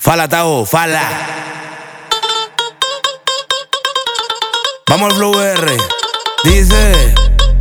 Fala, Tao, fala. Vamos al flow R. Dice: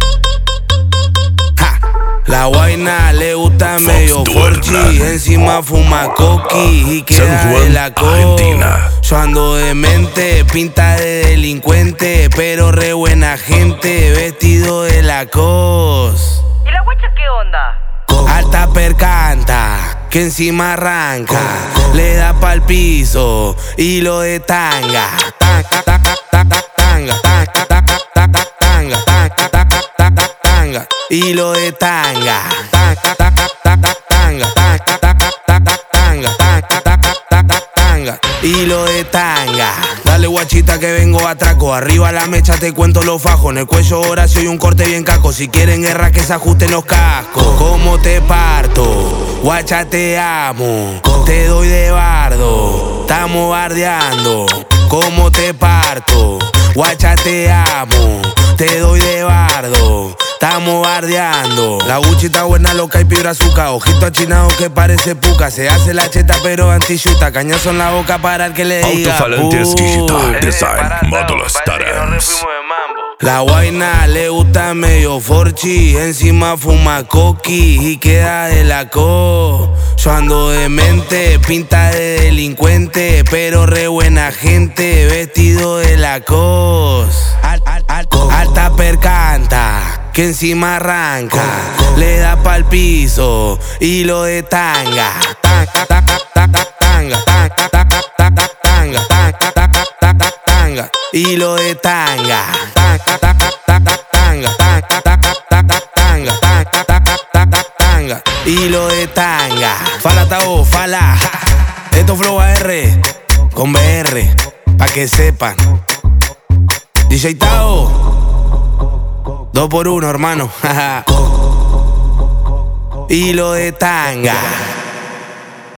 ja. La guaina le gusta medio forchi, encima fuma coqui y queda de la Argentina. Yo ando demente, pinta de delincuente, pero re buena gente, vestido de la cos. ¿Y la guacha qué onda? Alta percanta, que encima arranca, le da pa'l piso y lo de tanga. Tanga, y lo de tanga. Y lo de tanga. Dale guachita que vengo a atraco. Arriba la mecha te cuento los fajos. En el cuello Horacio y un corte bien caco. Si quieren guerra que se ajusten los cascos. ¿Cómo te parto? Guacha te amo. Te doy de bardo. Estamos bardeando. ¿Cómo te parto? Guacha te amo. Te doy de bardo. Estamos bardeando. La Gucci está buena, loca y pibra azúcar. Ojito achinado que parece puca. Se hace la cheta pero anti-chuta. Cañazo en la boca para el que le diga Autovalentes Digital Design Módulo Starams. La guaina le gusta medio forchi, encima fuma coqui y queda de la co. Yo ando demente, pinta de delincuente, pero re buena gente, vestido de la cos. Alta percanta, que encima arranca, le da pa'l piso y lo de tanga. Y lo de tanga. Y lo de tanga. Fala, Tao, fala. Esto flow AR con BR, pa' que sepan. DJ Tao, 2x1, hermano. Y lo de tanga.